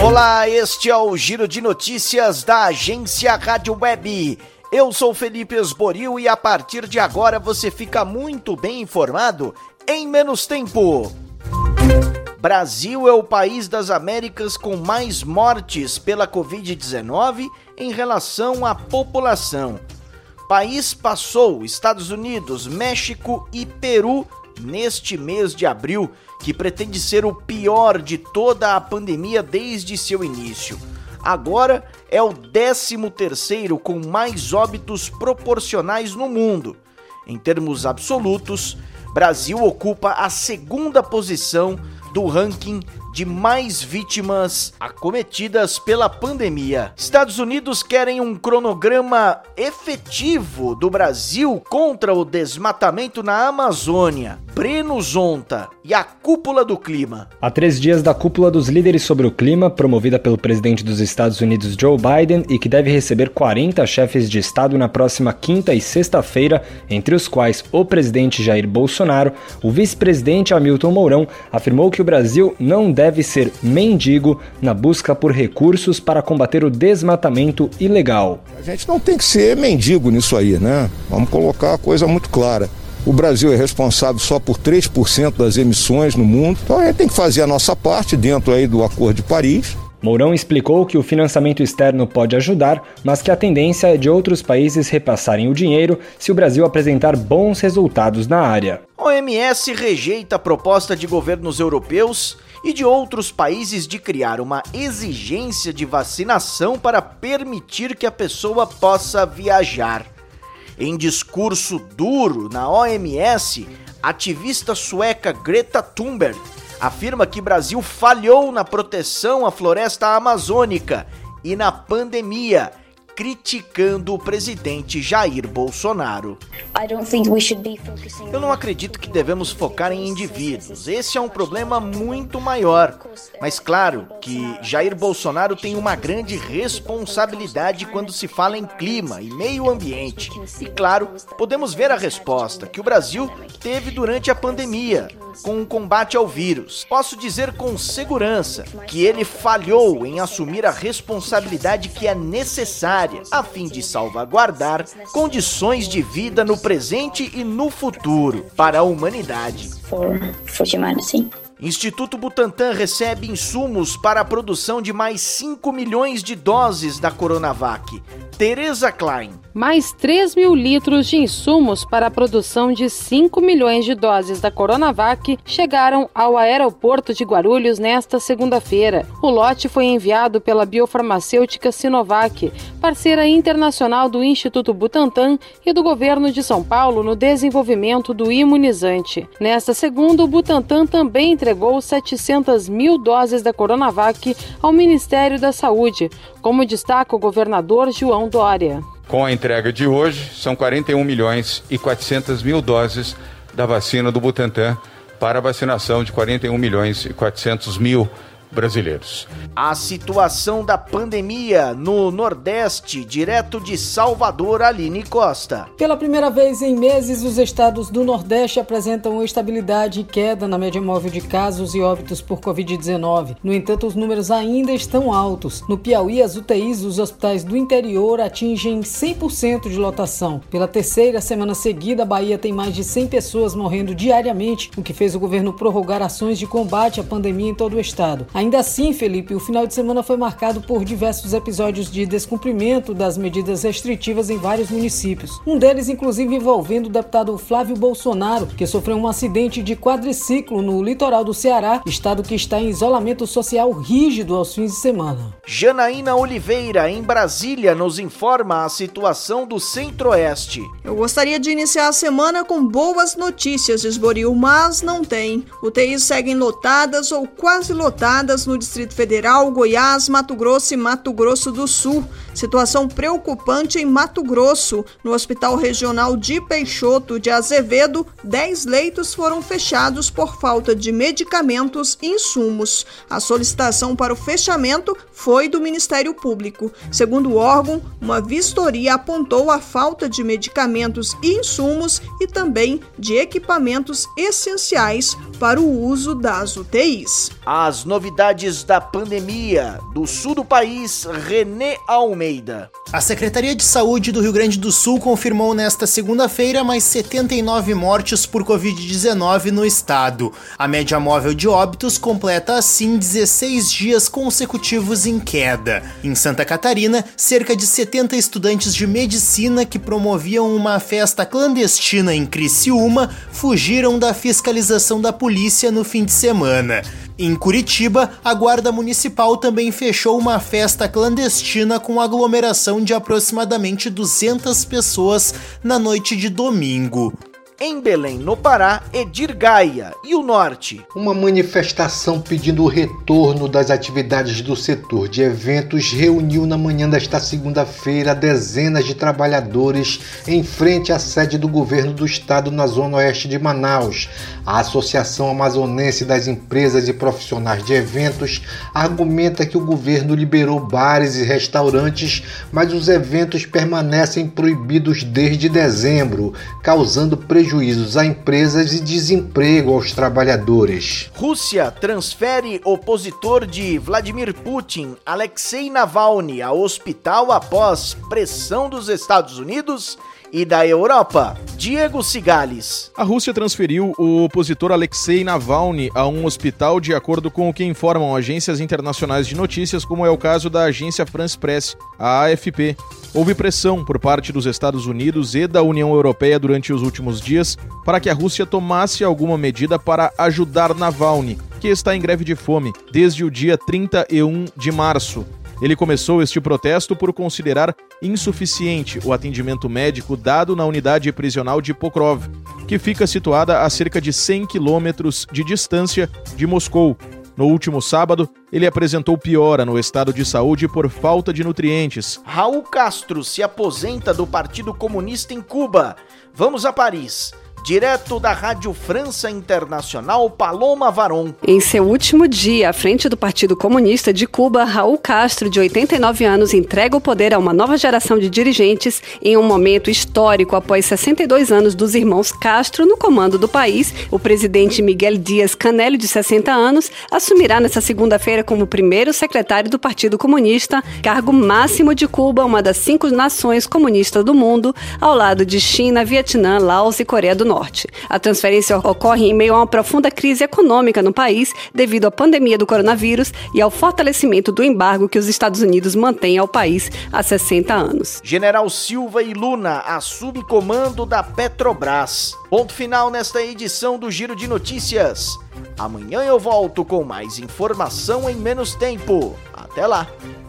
Olá, este é o Giro de Notícias da Agência Rádio Web. Eu sou Felipe Esboril e a partir de agora você fica muito bem informado em menos tempo. Brasil é o país das Américas com mais mortes pela Covid-19 em relação à população. País passou Estados Unidos, México e Peru neste mês de abril, que pretende ser o pior de toda a pandemia desde seu início. Agora é o 13º com mais óbitos proporcionais no mundo. Em termos absolutos, Brasil ocupa a 2ª posição do ranking de mais vítimas acometidas pela pandemia. Estados Unidos querem um cronograma efetivo do Brasil contra o desmatamento na Amazônia. Breno Zonta e a Cúpula do Clima. Há 3 dias da Cúpula dos Líderes sobre o Clima, promovida pelo presidente dos Estados Unidos, Joe Biden, e que deve receber 40 chefes de Estado na próxima quinta e sexta-feira, entre os quais o presidente Jair Bolsonaro, o vice-presidente Hamilton Mourão afirmou que o Brasil não deve ser mendigo na busca por recursos para combater o desmatamento ilegal. A gente não tem que ser mendigo nisso aí, né? Vamos colocar a coisa muito clara. O Brasil é responsável só por 3% das emissões no mundo, então a gente tem que fazer a nossa parte dentro aí do Acordo de Paris. Mourão explicou que o financiamento externo pode ajudar, mas que a tendência é de outros países repassarem o dinheiro se o Brasil apresentar bons resultados na área. A OMS rejeita a proposta de governos europeus e de outros países de criar uma exigência de vacinação para permitir que a pessoa possa viajar. Em discurso duro na OMS, a ativista sueca Greta Thunberg afirma que Brasil falhou na proteção à floresta amazônica e na pandemia, criticando o presidente Jair Bolsonaro. Eu não acredito que devemos focar em indivíduos. Esse é um problema muito maior. Mas claro que Jair Bolsonaro tem uma grande responsabilidade quando se fala em clima e meio ambiente. E claro, podemos ver a resposta que o Brasil teve durante a pandemia, com o combate ao vírus. Posso dizer com segurança que ele falhou em assumir a responsabilidade que é necessária a fim de salvaguardar condições de vida no presente e no futuro para a humanidade. Instituto Butantan recebe insumos para a produção de mais 5 milhões de doses da Coronavac. Tereza Klein. Mais 3 mil litros de insumos para a produção de 5 milhões de doses da Coronavac chegaram ao aeroporto de Guarulhos nesta segunda-feira. O lote foi enviado pela biofarmacêutica Sinovac, parceira internacional do Instituto Butantan e do governo de São Paulo no desenvolvimento do imunizante. Nesta segunda, o Butantan também entregou 700 mil doses da Coronavac ao Ministério da Saúde, como destaca o governador João Dória. Com a entrega de hoje, são 41 milhões e 400 mil doses da vacina do Butantan para a vacinação de 41 milhões e 400 mil brasileiros. A situação da pandemia no Nordeste, direto de Salvador, Aline Costa. Pela primeira vez em meses, os estados do Nordeste apresentam estabilidade e queda na média móvel de casos e óbitos por Covid-19. No entanto, os números ainda estão altos. No Piauí, as UTIs dos hospitais do interior atingem 100% de lotação. Pela terceira semana seguida, a Bahia tem mais de 100 pessoas morrendo diariamente, o que fez o governo prorrogar ações de combate à pandemia em todo o estado. Ainda assim, Felipe, o final de semana foi marcado por diversos episódios de descumprimento das medidas restritivas em vários municípios. Um deles, inclusive, envolvendo o deputado Flávio Bolsonaro, que sofreu um acidente de quadriciclo no litoral do Ceará, estado que está em isolamento social rígido aos fins de semana. Janaína Oliveira, em Brasília, nos informa a situação do Centro-Oeste. Eu gostaria de iniciar a semana com boas notícias, Esboril, mas não tem. UTIs seguem lotadas ou quase lotadas no Distrito Federal, Goiás, Mato Grosso e Mato Grosso do Sul. Situação preocupante em Mato Grosso. No Hospital Regional de Peixoto de Azevedo, 10 leitos foram fechados por falta de medicamentos e insumos. A solicitação para o fechamento foi do Ministério Público. Segundo o órgão, uma vistoria apontou a falta de medicamentos e insumos e também de equipamentos essenciais para o uso das UTIs. As novidades novidades da pandemia. Do sul do país, René Almeida. A Secretaria de Saúde do Rio Grande do Sul confirmou nesta segunda-feira mais 79 mortes por Covid-19 no estado. A média móvel de óbitos completa assim 16 dias consecutivos em queda. Em Santa Catarina, cerca de 70 estudantes de medicina que promoviam uma festa clandestina em Criciúma fugiram da fiscalização da polícia no fim de semana. Em Curitiba, a Guarda Municipal também fechou uma festa clandestina com aglomeração de aproximadamente 200 pessoas na noite de domingo. Em Belém, no Pará, Edir Gaia e o Norte. Uma manifestação pedindo o retorno das atividades do setor de eventos reuniu na manhã desta segunda-feira dezenas de trabalhadores em frente à sede do governo do estado na zona oeste de Manaus. A Associação Amazonense das Empresas e Profissionais de Eventos argumenta que o governo liberou bares e restaurantes, mas os eventos permanecem proibidos desde dezembro, causando prejuízos a empresas e desemprego aos trabalhadores. Rússia transfere opositor de Vladimir Putin, Alexei Navalny, a hospital após pressão dos Estados Unidos e da Europa. Diego Cigales. A Rússia transferiu o opositor Alexei Navalny a um hospital de acordo com o que informam agências internacionais de notícias, como é o caso da agência France Press, a AFP. Houve pressão por parte dos Estados Unidos e da União Europeia durante os últimos dias para que a Rússia tomasse alguma medida para ajudar Navalny, que está em greve de fome desde o dia 31 de março. Ele começou este protesto por considerar insuficiente o atendimento médico dado na unidade prisional de Pokrov, que fica situada a cerca de 100 quilômetros de distância de Moscou. No último sábado, ele apresentou piora no estado de saúde por falta de nutrientes. Raul Castro se aposenta do Partido Comunista em Cuba. Vamos a Paris. Direto da Rádio França Internacional, Paloma Varon. Em seu último dia à frente do Partido Comunista de Cuba, Raul Castro, de 89 anos, entrega o poder a uma nova geração de dirigentes em um momento histórico após 62 anos dos irmãos Castro no comando do país. O presidente Miguel Díaz-Canel, de 60 anos, assumirá nesta segunda-feira como primeiro secretário do Partido Comunista, cargo máximo de Cuba, uma das 5 nações comunistas do mundo, ao lado de China, Vietnã, Laos e Coreia do Norte. A transferência ocorre em meio a uma profunda crise econômica no país devido à pandemia do coronavírus e ao fortalecimento do embargo que os Estados Unidos mantêm ao país há 60 anos. General Silva e Luna assume comando da Petrobras. Ponto final nesta edição do Giro de Notícias. Amanhã eu volto com mais informação em menos tempo. Até lá!